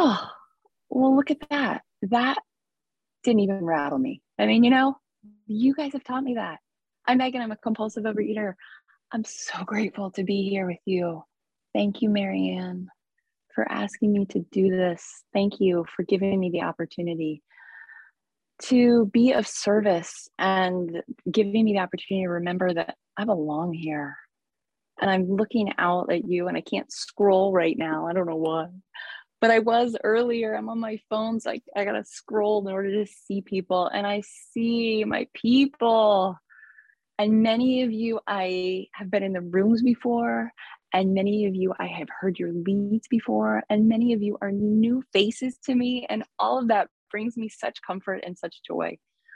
Oh, well, look at that. That didn't even rattle me. I mean, you guys have taught me that. I'm Megan. I'm a compulsive overeater. I'm so grateful to be here with you. Thank you, Marianne, for asking me to do this. Thank you for giving me the opportunity to be of service and giving me the opportunity to remember that I belong here. And I'm looking out at you and I can't scroll right now. I don't know why. But I was earlier. I'm on my phone, so I gotta scroll in order to see people. And I see my people. And many of you I have been in the rooms before, and many of you I have heard your leads before, and many of you are new faces to me. And all of that brings me such comfort and such joy.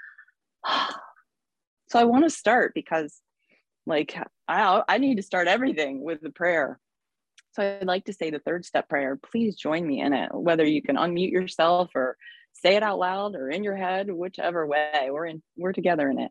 So I want to start because I need to start everything with the prayer. So I'd like to say the third step prayer. Please join me in it, whether you can unmute yourself or say it out loud or in your head, whichever way. We're together in it.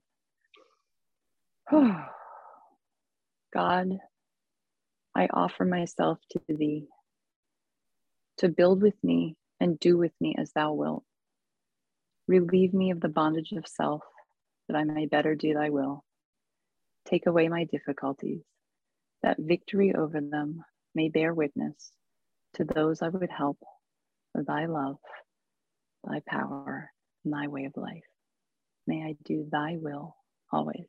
God, I offer myself to thee to build with me and do with me as thou wilt. Relieve me of the bondage of self that I may better do thy will. Take away my difficulties, that victory over them may bear witness to those I would help of thy love, thy power, and thy way of life. May I do thy will always.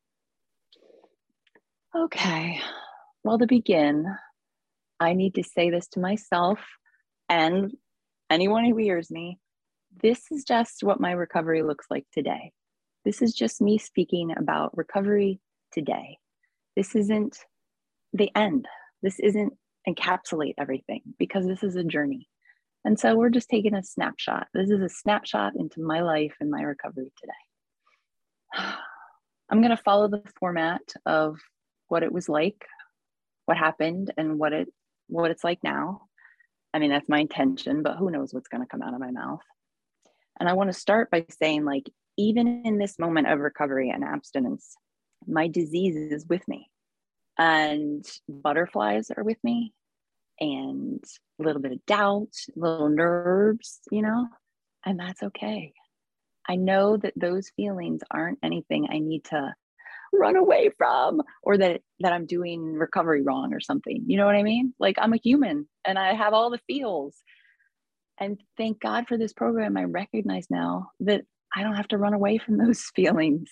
Okay, well, to begin, I need to say this to myself and anyone who hears me. This is just what my recovery looks like today. This is just me speaking about recovery today. This isn't the end. This isn't encapsulate everything, because this is a journey. And so we're just taking a snapshot. This is a snapshot into my life and my recovery today. I'm going to follow the format of what it was like, what happened, and what it's like now. I mean, that's my intention, but who knows what's going to come out of my mouth. And I want to start by saying, even in this moment of recovery and abstinence, my disease is with me. And butterflies are with me, and a little bit of doubt, little nerves, and that's okay. I know that those feelings aren't anything I need to run away from, or that I'm doing recovery wrong or something. You know what I mean? I'm a human and I have all the feels. And thank God for this program. I recognize now that I don't have to run away from those feelings.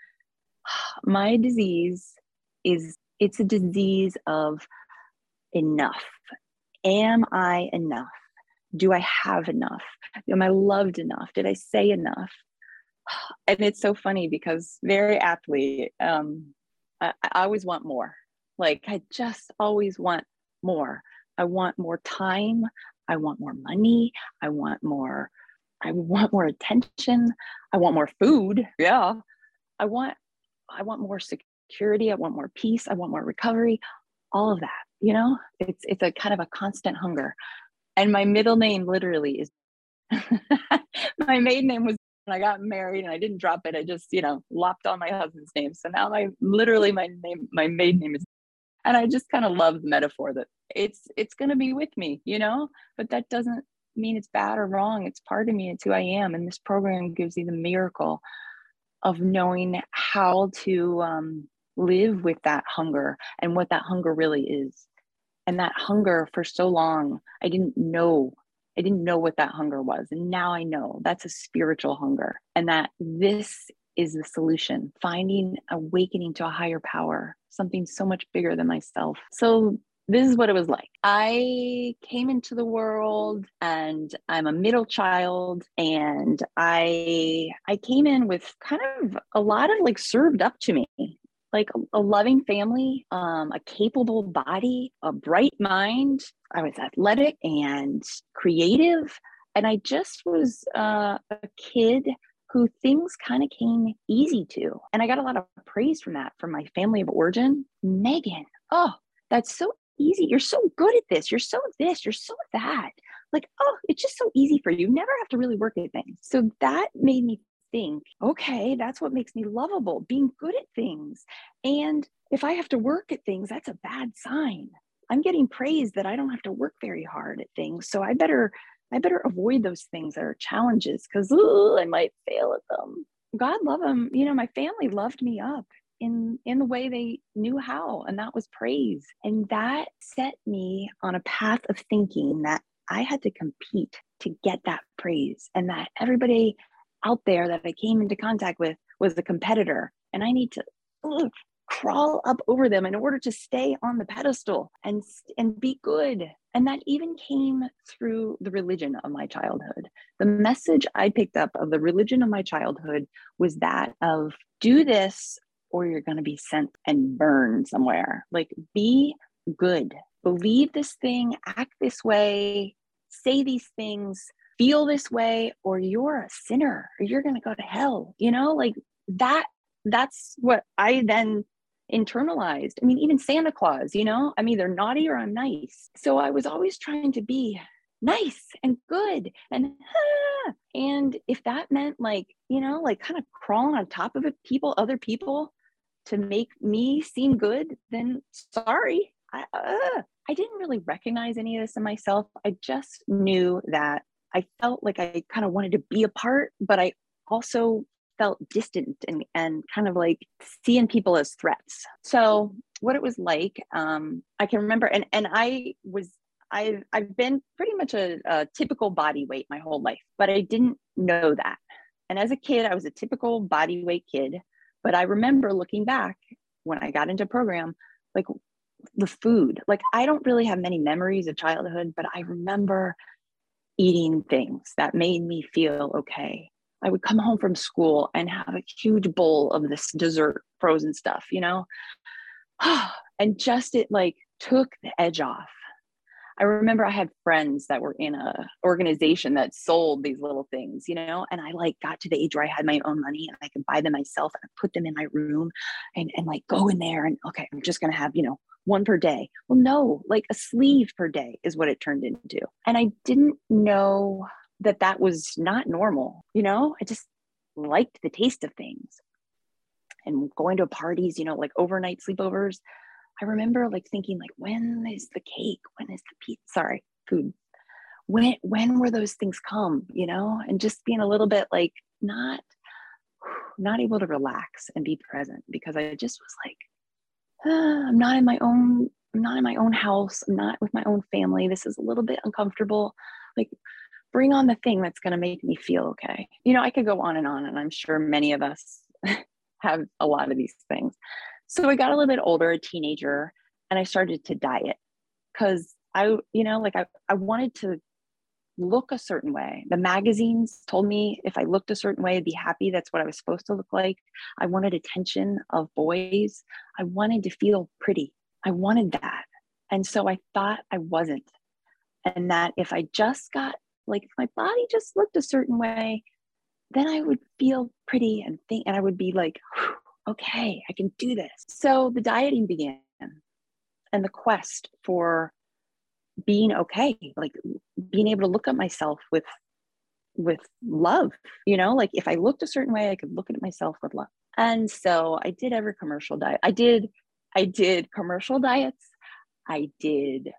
My disease it's a disease of enough. Am I enough? Do I have enough? Am I loved enough? Did I say enough? And it's so funny because very aptly, I always want more. I just always want more. I want more time. I want more money. I want more attention. I want more food. Yeah. I want more security. I want more peace. I want more recovery. All of that, it's a kind of a constant hunger. And my middle name literally is, my maiden name was, when I got married and I didn't drop it. I just, lopped on my husband's name. So now my maiden name is, and I just kind of love the metaphor that it's going to be with me, but that doesn't mean it's bad or wrong. It's part of me. It's who I am. And this program gives you the miracle of knowing how to live with that hunger and what that hunger really is. And that hunger, for so long, I didn't know what that hunger was. And now I know that's a spiritual hunger, and that this is the solution, awakening to a higher power, something so much bigger than myself. So this is what it was like. I came into the world and I'm a middle child, and I came in with kind of a lot of served up to me. A loving family, a capable body, a bright mind. I was athletic and creative. And I just was a kid who things kind of came easy to. And I got a lot of praise from my family of origin. Megan, oh, that's so easy. You're so good at this. You're so this. You're so that. Oh, it's just so easy for you. You never have to really work at things. So that made me think, okay, that's what makes me lovable, being good at things. And if I have to work at things, that's a bad sign. I'm getting praise that I don't have to work very hard at things. So I better I better avoid those things that are challenges because I might fail at them. God love them. My family loved me up in the way they knew how, and that was praise. And that set me on a path of thinking that I had to compete to get that praise, and that everybody out there that I came into contact with was a competitor, and I need to crawl up over them in order to stay on the pedestal and be good. And that even came through the religion of my childhood. The message I picked up of the religion of my childhood was that of do this or you're going to be sent and burned somewhere. Like, be good, believe this thing, act this way, say these things, feel this way, or you're a sinner, or you're going to go to hell. Like that's what I then internalized. I mean, even Santa Claus, I'm either naughty or I'm nice. So I was always trying to be nice and good and if that meant like kind of crawling on top of other people to make me seem good, then sorry. I didn't really recognize any of this in myself. I just knew that I felt like I kind of wanted to be a part, but I also felt distant and kind of like seeing people as threats. So what it was like, I can remember, and I've been pretty much a typical body weight my whole life, but I didn't know that. And as a kid, I was a typical body weight kid, but I remember looking back when I got into program, like the food, like I don't really have many memories of childhood, but I remember eating things that made me feel okay. I would come home from school and have a huge bowl of this dessert frozen stuff, and just it like took the edge off. I remember I had friends that were in a organization that sold these little things, and I like got to the age where I had my own money and I could buy them myself and put them in my room and like go in there and okay, I'm just going to have, one per day. Well, no, like a sleeve per day is what it turned into. And I didn't know that was not normal. I just liked the taste of things and going to parties, like overnight sleepovers. I remember like thinking like, when is the cake? When is the pizza? Sorry, food. When were those things come, and just being a little bit like not able to relax and be present because I just was like, I'm not in my own house. I'm not with my own family. This is a little bit uncomfortable. Like, bring on the thing that's going to make me feel okay. I could go on, and I'm sure many of us have a lot of these things. So I got a little bit older, a teenager, and I started to diet because I wanted to look a certain way. The magazines told me if I looked a certain way, I'd be happy. That's what I was supposed to look like. I wanted attention of boys. I wanted to feel pretty. I wanted that. And so I thought I wasn't. And that if I just got, like, if my body just looked a certain way, then I would feel pretty and I would be like, okay, I can do this. So the dieting began and the quest for being okay, like being able to look at myself with love, like if I looked a certain way, I could look at myself with love. And so I did every commercial diet. I did commercial diets. I did,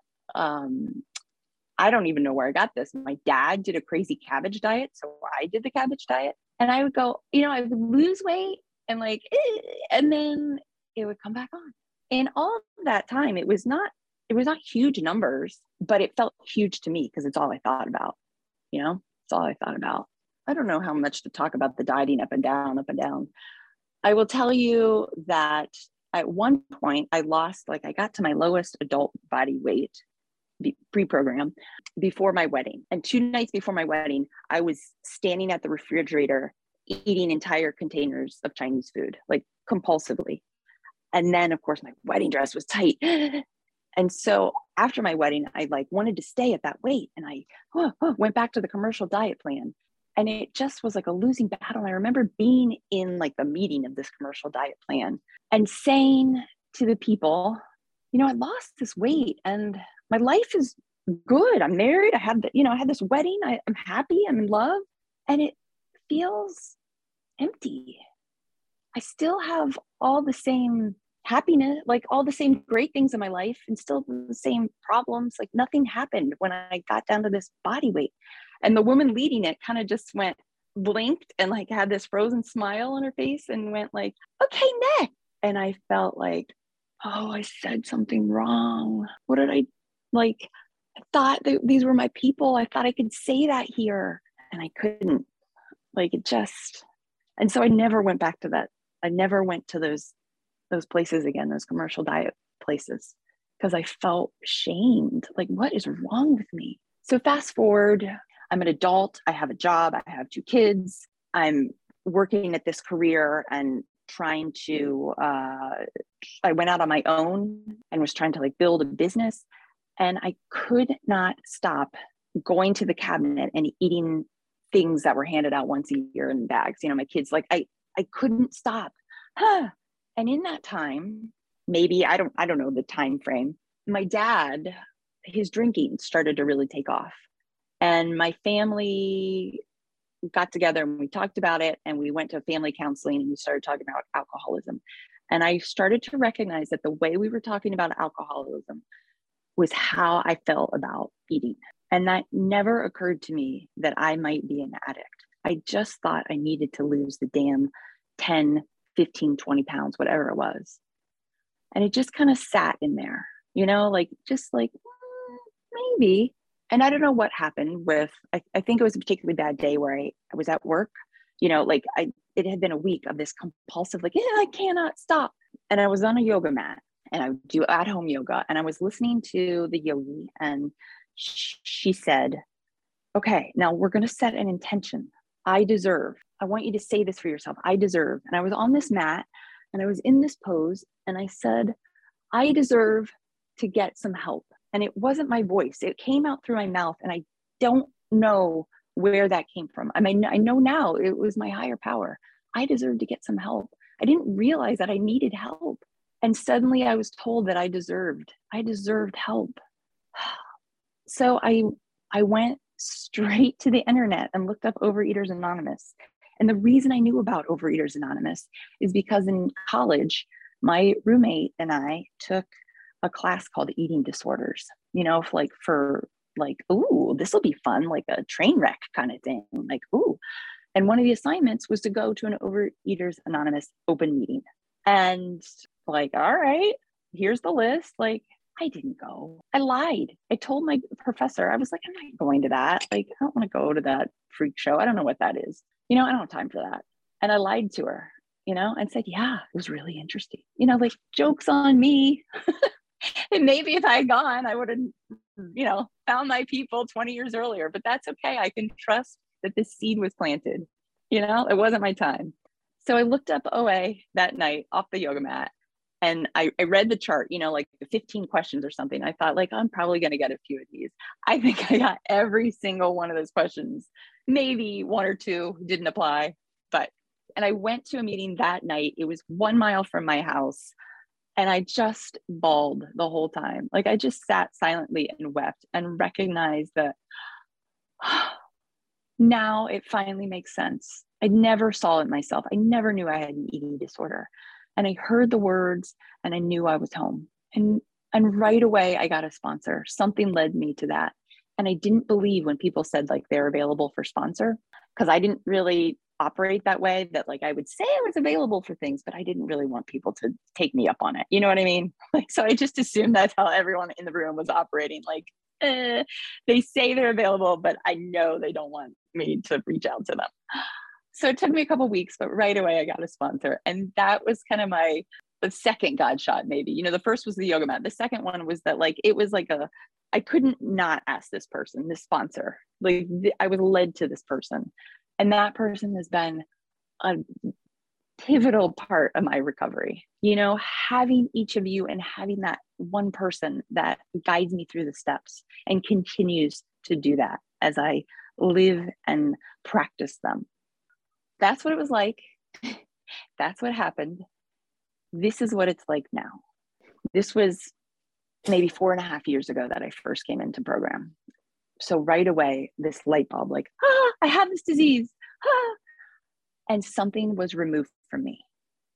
I don't even know where I got this. My dad did a crazy cabbage diet. So I did the cabbage diet and I would go, I would lose weight and like, and then it would come back on. And all of that time, it was not huge numbers, but it felt huge to me because it's all I thought about, it's all I thought about. I don't know how much to talk about the dieting up and down, up and down. I will tell you that at one point I got to my lowest adult body weight pre-program before my wedding. And 2 nights before my wedding, I was standing at the refrigerator eating entire containers of Chinese food, like compulsively. And then of course my wedding dress was tight. And so after my wedding, I like wanted to stay at that weight. And I went back to the commercial diet plan. And it just was like a losing battle. And I remember being in like the meeting of this commercial diet plan and saying to the people, I lost this weight and my life is good. I'm married. I had I had this wedding. I'm happy. I'm in love. And it feels empty. I still have all the same happiness, like all the same great things in my life and still the same problems. Like nothing happened when I got down to this body weight. And the woman leading it kind of just went, blinked and like had this frozen smile on her face and went like, okay, next. And I felt like, oh, I said something wrong. What did I like? I thought that these were my people. I thought I could say that here and I couldn't. Like it just, and so I never went back to that. I never went to those places again, those commercial diet places, because I felt shamed. Like, what is wrong with me? So fast forward, I'm an adult. I have a job. I have 2 kids. I'm working at this career and trying to, I went out on my own and was trying to like build a business. And I could not stop going to the cabinet and eating things that were handed out once a year in bags. You know, my kids, like I couldn't stop. And in that time, maybe I don't know the time frame, my dad, his drinking started to really take off. And my family got together and we talked about it, and we went to family counseling and we started talking about alcoholism. And I started to recognize that the way we were talking about alcoholism was how I felt about eating. And that never occurred to me that I might be an addict. I just thought I needed to lose the damn 10, 15, 20 pounds, whatever it was. And it just kind of sat in there, you know, like, just like, maybe. And I don't know what happened with, I think it was a particularly bad day where I was at work, you know, like it had been a week of this compulsive, like, yeah, I cannot stop. And I was on a yoga mat and I would do at-home yoga. And I was listening to the yogi and she said, okay, now we're going to set an intention. I deserve. I want you to say this for yourself. I deserve. And I was on this mat and I was in this pose and I said, I deserve to get some help. And it wasn't my voice. It came out through my mouth. And I don't know where that came from. I mean, I know now it was my higher power. I deserve to get some help. I didn't realize that I needed help. And suddenly I was told that I deserved help. So I went straight to the internet and looked up Overeaters Anonymous. And the reason I knew about Overeaters Anonymous is because in college, my roommate and I took a class called Eating Disorders, you know, for ooh, this will be fun, like a train wreck kind of thing. Like, ooh. And one of the assignments was to go to an Overeaters Anonymous open meeting. And like, all right, here's the list. Like, I didn't go. I lied. I told my professor, I was like, I'm not going to that. Like, I don't want to go to that freak show. I don't know what that is. You know, I don't have time for that. And I lied to her, you know, and said, yeah, it was really interesting. You know, like, joke's on me. And maybe if I had gone, I would have, you know, found my people 20 years earlier, but that's okay. I can trust that this seed was planted. You know, it wasn't my time. So I looked up OA that night off the yoga mat and I read the chart, you know, like 15 questions or something. I thought, like, I'm probably going to get a few of these. I think I got every single one of those questions. Maybe 1 or 2 didn't apply, and I went to a meeting that night. It was 1 mile from my house. And I just bawled the whole time. Like, I just sat silently and wept and recognized that now it finally makes sense. I never saw it myself. I never knew I had an eating disorder. And I heard the words and I knew I was home. And right away I got a sponsor. Something led me to that. And I didn't believe when people said like they're available for sponsor, because I didn't really operate that way, that like I would say I was available for things, but I didn't really want people to take me up on it. You know what I mean? Like, so I just assumed that's how everyone in the room was operating. Like, they say they're available, but I know they don't want me to reach out to them. So it took me a couple of weeks, but right away I got a sponsor. And that was kind of the second God shot, maybe. You know, the first was the yoga mat. The second one was that like, it was like I couldn't not ask this person, this sponsor. Like, I was led to this person. And that person has been a pivotal part of my recovery. You know, having each of you and having that one person that guides me through the steps and continues to do that as I live and practice them. That's what it was like. That's what happened. This is what it's like now. This was maybe 4.5 years ago that I first came into program. So right away, this light bulb, like, I have this disease. And something was removed from me.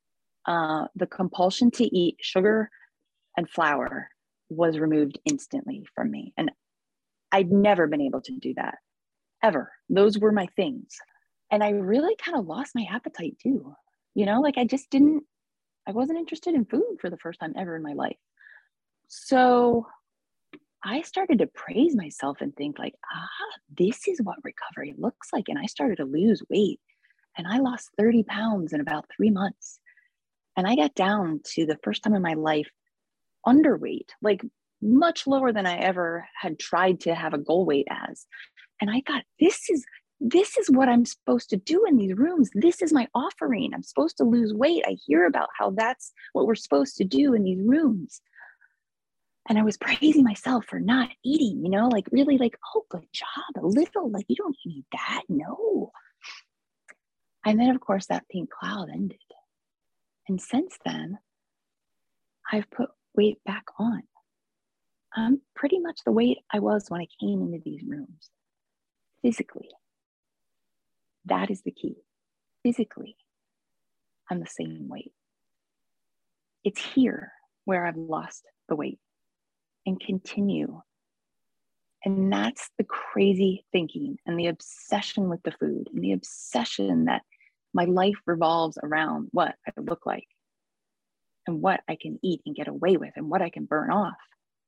The compulsion to eat sugar and flour was removed instantly from me. And I'd never been able to do that ever. Those were my things. And I really kind of lost my appetite too. Like I wasn't interested in food for the first time ever in my life. So I started to praise myself and think like, this is what recovery looks like. And I started to lose weight, and I lost 30 pounds in about 3 months. And I got down to, the first time in my life, underweight, like much lower than I ever had tried to have a goal weight as. And I thought, this is what I'm supposed to do in these rooms. This is my offering. I'm supposed to lose weight. I hear about how that's what we're supposed to do in these rooms. And I was praising myself for not eating, like really like, oh, good job, a little, like you don't need that, no. And then of course that pink cloud ended. And since then, I've put weight back on. I'm pretty much the weight I was when I came into these rooms, physically. That is the key. Physically, I'm the same weight. It's here where I've lost the weight and continue. And that's the crazy thinking and the obsession with the food and the obsession that my life revolves around what I look like and what I can eat and get away with and what I can burn off.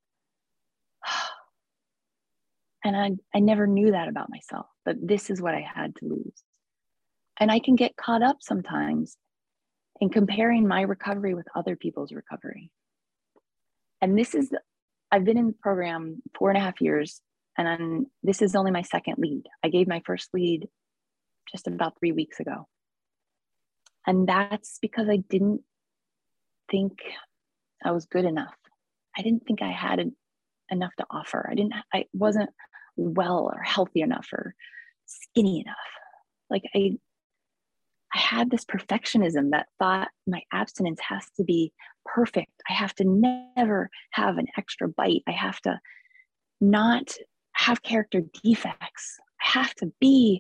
And I never knew that about myself, but this is what I had to lose. And I can get caught up sometimes in comparing my recovery with other people's recovery. And I've been in the program 4.5 years, and this is only my second lead. I gave my first lead just about 3 weeks ago. And that's because I didn't think I was good enough. I didn't think I had enough to offer. I wasn't well or healthy enough or skinny enough. Like I had this perfectionism that thought my abstinence has to be perfect. I have to never have an extra bite. I have to not have character defects. I have to be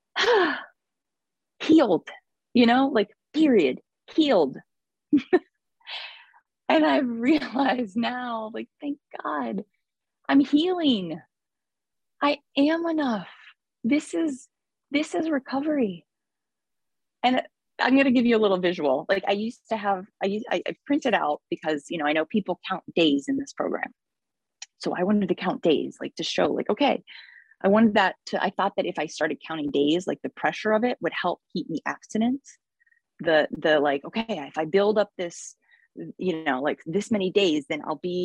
healed, like period, healed. And I've realized now, like, thank God, I'm healing. I am enough. This is recovery. And I'm going to give you a little visual. Like I printed out because, I know people count days in this program. So I wanted to count days, like to show like, okay, I thought that if I started counting days, like the pressure of it would help keep me abstinent. The like, okay, if I build up this, like this many days, then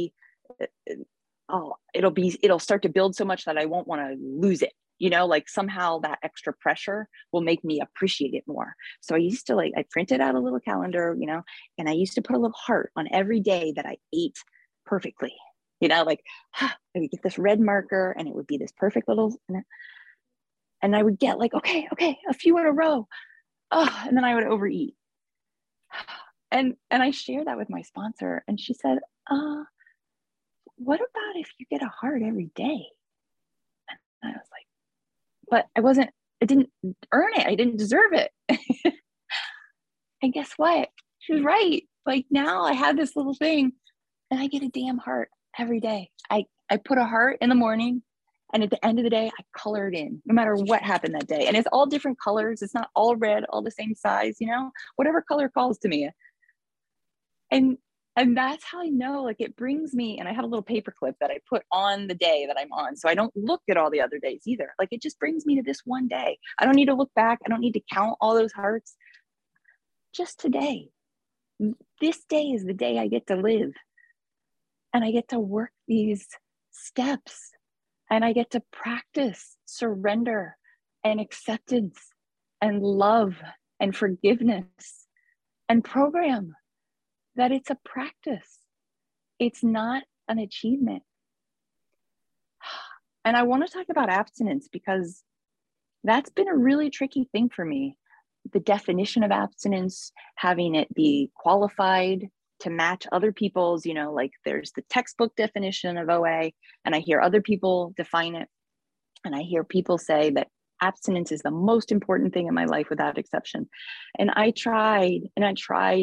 it'll start to build so much that I won't want to lose it. Like somehow that extra pressure will make me appreciate it more. So I printed out a little calendar, and I used to put a little heart on every day that I ate perfectly, like I would get this red marker and it would be this perfect little, and I would get like, okay, a few in a row. Oh, and then I would overeat. And I shared that with my sponsor, and she said, what about if you get a heart every day? And I was like, but I didn't earn it. I didn't deserve it. And guess what? She was right. Like now I have this little thing and I get a damn heart every day. I put a heart in the morning, and at the end of the day, I color it in no matter what happened that day. And it's all different colors. It's not all red, all the same size, whatever color calls to me. And that's how I know, like it brings me, and I have a little paper clip that I put on the day that I'm on. So I don't look at all the other days either. Like it just brings me to this one day. I don't need to look back. I don't need to count all those hearts. Just today. This day is the day I get to live. And I get to work these steps. And I get to practice surrender and acceptance and love and forgiveness and program. That it's a practice. It's not an achievement. And I want to talk about abstinence because that's been a really tricky thing for me. The definition of abstinence, having it be qualified to match other people's, like there's the textbook definition of OA, and I hear other people define it. And I hear people say that abstinence is the most important thing in my life without exception. And I tried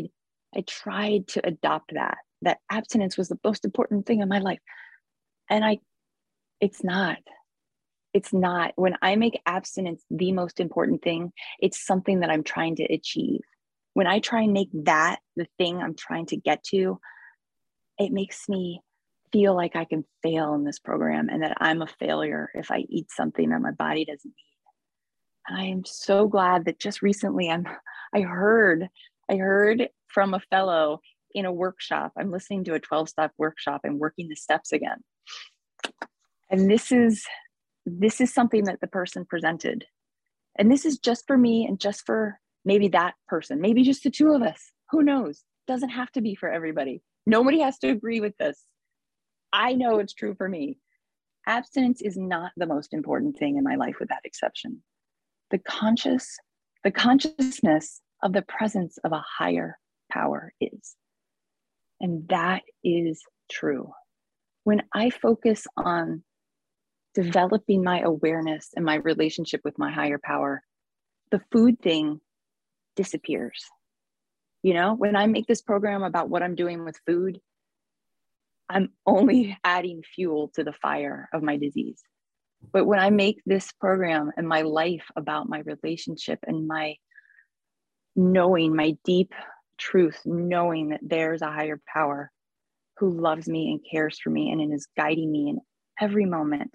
I tried to adopt that abstinence was the most important thing in my life. And it's not. It's not. When I make abstinence the most important thing, it's something that I'm trying to achieve. When I try and make that the thing I'm trying to get to, it makes me feel like I can fail in this program and that I'm a failure if I eat something that my body doesn't need. And I am so glad that just recently I heard from a fellow in a workshop. I'm listening to a 12-step workshop and working the steps again. And this is something that the person presented. And this is just for me and just for maybe that person, maybe just the two of us. Who knows? Doesn't have to be for everybody. Nobody has to agree with this. I know it's true for me. Abstinence is not the most important thing in my life, with that exception. The consciousness of the presence of a higher power is. And that is true. When I focus on developing my awareness and my relationship with my higher power, the food thing disappears. You know, when I make this program about what I'm doing with food, I'm only adding fuel to the fire of my disease. But when I make this program and my life about my relationship and my knowing, my deep truth, knowing that there's a higher power who loves me and cares for me and is guiding me in every moment,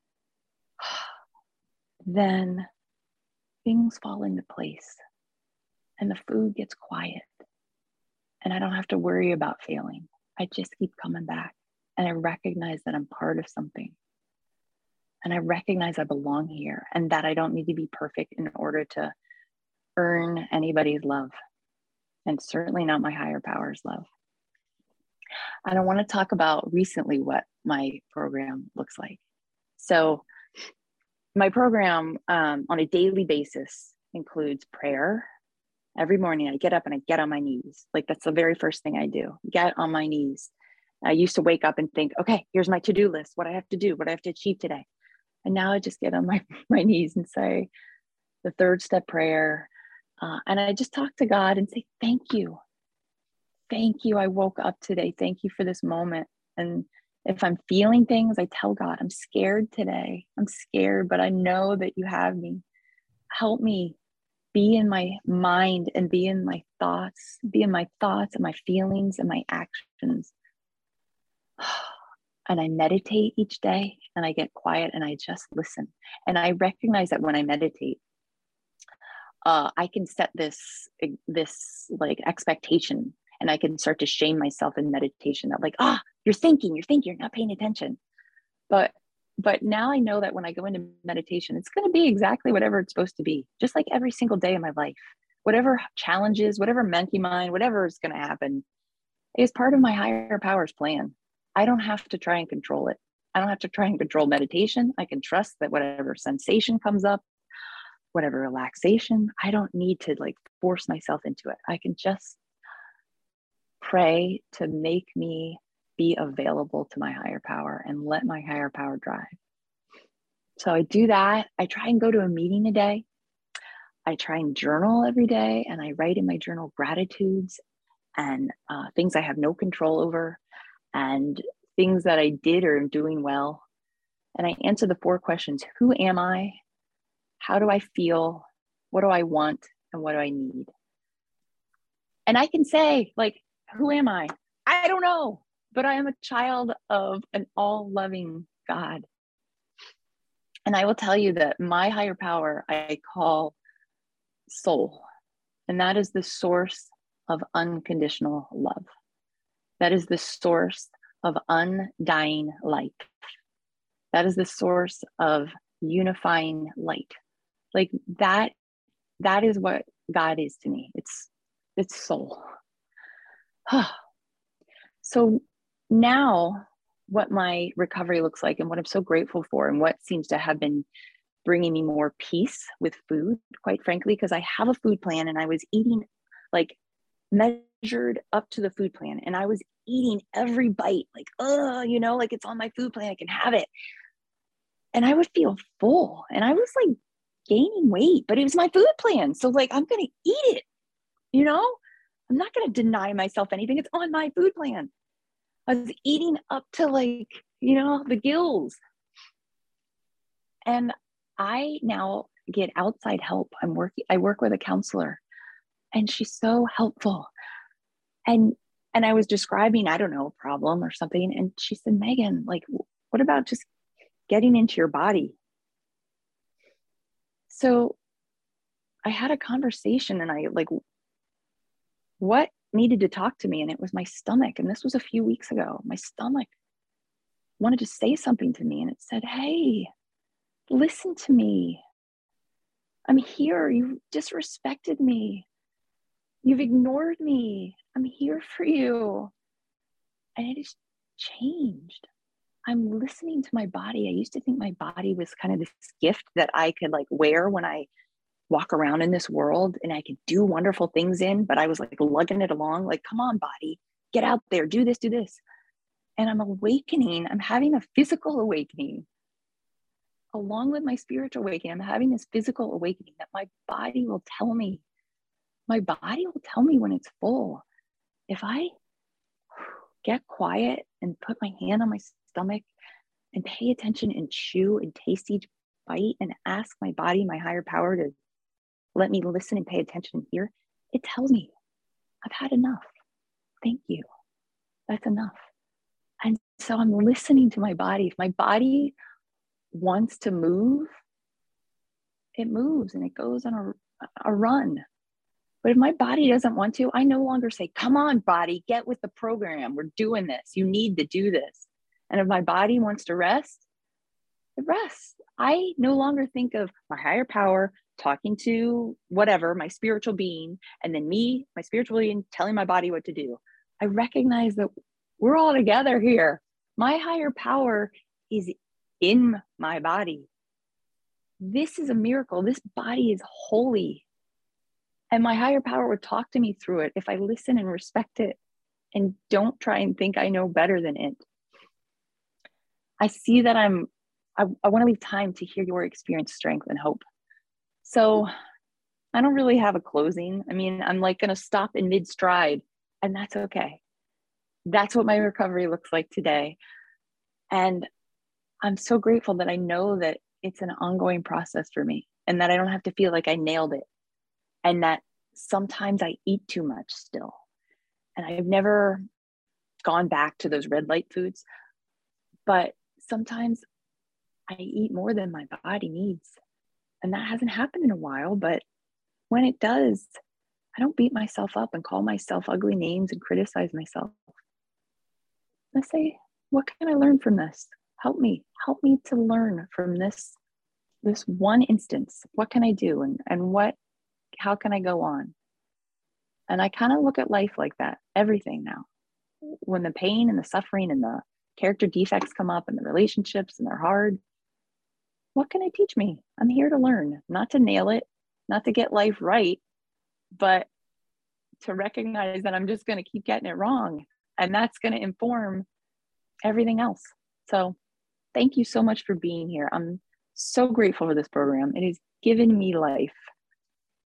then things fall into place and the food gets quiet and I don't have to worry about failing. I just keep coming back and I recognize that I'm part of something. And I recognize I belong here and that I don't need to be perfect in order to earn anybody's love, and certainly not my higher power's love. And I want to talk about recently what my program looks like. So my program on a daily basis includes prayer. Every morning I get up and I get on my knees. Like, that's the very first thing I do, get on my knees. I used to wake up and think, okay, here's my to-do list, what I have to do, what I have to achieve today. And now I just get on my knees and say the third step prayer. And I just talk to God and say, thank you. Thank you. I woke up today. Thank you for this moment. And if I'm feeling things, I tell God, I'm scared today. I'm scared, but I know that you have me. Help me be in my mind and be in my thoughts and my feelings and my actions. And I meditate each day and I get quiet and I just listen. And I recognize that when I meditate, I can set this like expectation, and I can start to shame myself in meditation that like, you're thinking, you're not paying attention. But now I know that when I go into meditation, it's going to be exactly whatever it's supposed to be, just like every single day of my life. Whatever challenges, whatever monkey mind, whatever is going to happen is part of my higher power's plan. I don't have to try and control it. I don't have to try and control meditation. I can trust that whatever sensation comes up, whatever relaxation, I don't need to like force myself into it. I can just pray to make me be available to my higher power and let my higher power drive. So I do that. I try and go to a meeting a day. I try and journal every day, and I write in my journal gratitudes and things I have no control over, and things that I did or am doing well. And I answer the 4 questions. Who am I? How do I feel? What do I want? And what do I need? And I can say, like, who am I? I don't know, but I am a child of an all-loving God. And I will tell you that my higher power I call soul. And that is the source of unconditional love. That is the source of undying light. That is the source of unifying light. Like that is what God is to me. It's soul. So now what my recovery looks like and what I'm so grateful for and what seems to have been bringing me more peace with food, quite frankly, because I have a food plan and I was eating like measured up to the food plan, and I was eating every bite like, like it's on my food plan, I can have it. And I would feel full and I was like gaining weight, but it was my food plan. So like, I'm going to eat it, I'm not going to deny myself anything. It's on my food plan. I was eating up to like, the gills. And I now get outside help. I work with a counselor, and she's so helpful. And I was describing, I don't know, a problem or something. And she said, Megan, like, what about just getting into your body? So I had a conversation, and I like, what needed to talk to me? And it was my stomach. And this was a few weeks ago. My stomach wanted to say something to me, and it said, hey, listen to me. I'm here. You disrespected me. You've ignored me. I'm here for you. And it has changed. I'm listening to my body. I used to think my body was kind of this gift that I could like wear when I walk around in this world and I could do wonderful things in, but I was like lugging it along, like, come on, body, get out there, do this, do this. And I'm awakening. I'm having a physical awakening. Along with my spiritual awakening, I'm having this physical awakening that my body will tell me. My body will tell me when it's full. If I get quiet and put my hand on my stomach and pay attention and chew and taste each bite and ask my body, my higher power, to let me listen and pay attention and hear, it tells me I've had enough. Thank you. That's enough. And so I'm listening to my body. If my body wants to move, it moves and it goes on a run. But if my body doesn't want to, I no longer say, come on, body, get with the program. We're doing this. You need to do this. And if my body wants to rest, it rests. I no longer think of my higher power talking to whatever, my spiritual being, and then me, my spiritual being, telling my body what to do. I recognize that we're all together here. My higher power is in my body. This is a miracle. This body is holy. And my higher power would talk to me through it if I listen and respect it and don't try and think I know better than it. I see that I want to leave time to hear your experience, strength, and hope. So I don't really have a closing. I mean, I'm like going to stop in mid stride, and that's okay. That's what my recovery looks like today. And I'm so grateful that I know that it's an ongoing process for me and that I don't have to feel like I nailed it. And that sometimes I eat too much still. And I've never gone back to those red light foods, but sometimes I eat more than my body needs. And that hasn't happened in a while, but when it does, I don't beat myself up and call myself ugly names and criticize myself. I say, what can I learn from this? Help me to learn from this one instance. What can I do? And how can I go on? And I kind of look at life like that, everything now. When the pain and the suffering and the character defects come up and the relationships and they're hard, what can it teach me? I'm here to learn, not to nail it, not to get life right, but to recognize that I'm just going to keep getting it wrong. And that's going to inform everything else. So thank you so much for being here. I'm so grateful for this program. It has given me life.